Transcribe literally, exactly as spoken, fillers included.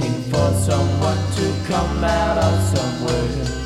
waiting for someone to come out of somewhere.